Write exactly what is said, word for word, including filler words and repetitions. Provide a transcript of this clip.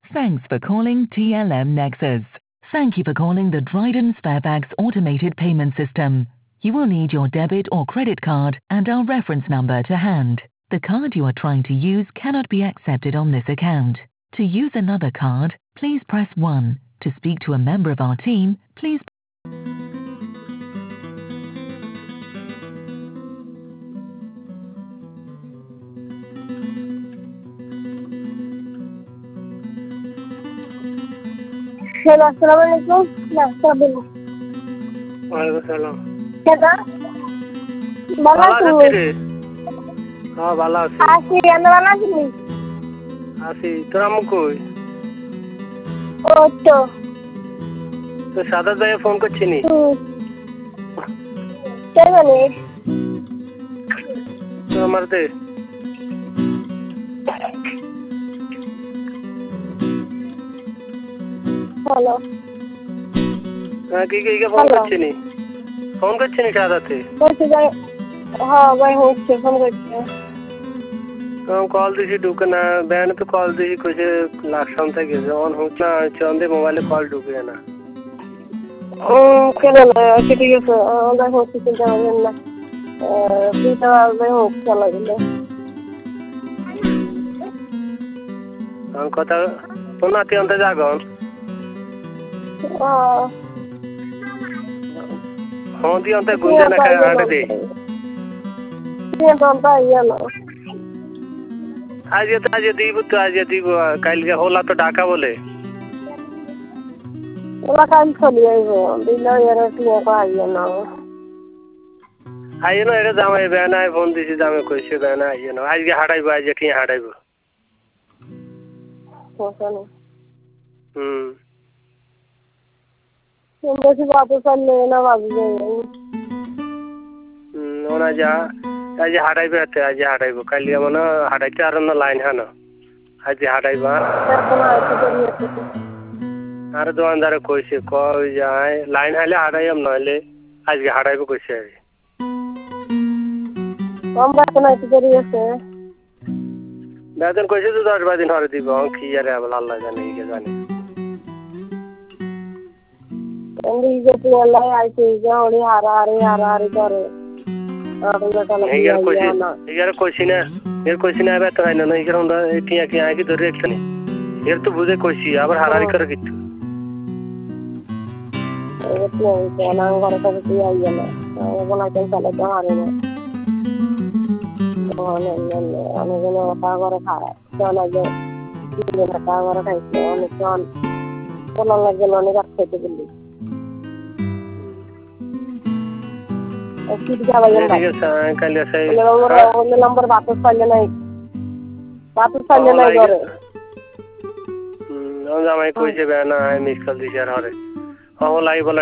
Thanks for calling T L M Nexus. Thank you for calling the Dryden Sparebags automated payment system. You will need your debit or credit card and our reference number to hand. The card you are trying to use cannot be accepted on this account. To use another card, please press one. To speak to a member of our team, please Hello, assalamualaikum. Nah, sabi mo. ওয়ালাইকুম Kada? ভালো Bala আছেন tu. কি রে? হ্যাঁ ভালো আছি Asi, ano bala tu? আছি তোর আম্মু কই? Oto. তো সাদা ভাইয়া ফোন করছিনি? Hmm. Kaya ni? তো আমার দে Hello. হ্যাঁ কি কি কে ফোন করছিনি? ফোন করছিনি সাদাতে? Kasi jay, ha, bay hocche phone করছে। কল দিছি ঢুকে না ব্যান তো কল দিছি কইছে লাকসাম থেকে যখন হচ্ছে না চন্দে মোবাইলে কল ঢুকে না হুম কেন না আচ্ছা ঠিক আছে আমরা হচ্ছে চিন্তা করবেন না দুইটা বাজে হোক চলা গেলে আমার কথা তোর নাতি অন্তে যাগন হ্যাঁ দি অন্তে গুঞ্জে না খায় আটে দে আজ তো আজ দিব তো আজ দিব কালকে হলা তো ঢাকা বলে ওলা কাল চলি আইব দিলা এর টিয়া কো আইয়া না আইয়ে না এটা জামাই বেনায় ফোন দিছি জামাই কইছে বেনা আইয়ে না আজকে হাঁটাইবো আজকে কি হাঁটাইবো কোসানো হুম বেশি বাপ চললে না বাজবে হুম ওনা যা আজ হাঁটাইবে আজ হাঁটাইবো কালকে মনে হাঁটাইতে আর না লাইন হানো আজ হাঁটাইবা আর দোকানদারে কইছে কই যায় লাইন হাইলে হাঁটাইম নইলে আজকে হাঁটাইবো কইছে আমরা কোন আইতে দেরি আছে বেতন কইছে তো দশ বারো দিন হরে দিব কি আরে আল্লাহ জানে কি জানে এন্ডি যে আল্লাহ আইতে যে ওরে হারা আরে হারা আরে করে আর ওটা তাহলে ইয়ার কইছি ইয়ার কইছি না এর কইছি না বেতন আইনা না এর আমরা টিয়া কি আগে ধরে রাখছনি এর তো বুঝে কইছি আবার হারারি করে কিছু এটা কেন ঘরে থেকে তুই আইয়া না বলা কেন চলে তো হারে না আমি যেন ওটা করে খায় চলে যে ওটা করে খাইছে অনেক জন বলা লাগে অনেক রাত খেতে বললি কি যাবা যাবা ঠিক আছে কালে সেই নম্বর বাপস পাইলে নাই বাপস পাইলে নাই করে হুম জামাই কইছে বেনা মিস কল দিছে আর হরে ও লাই বলে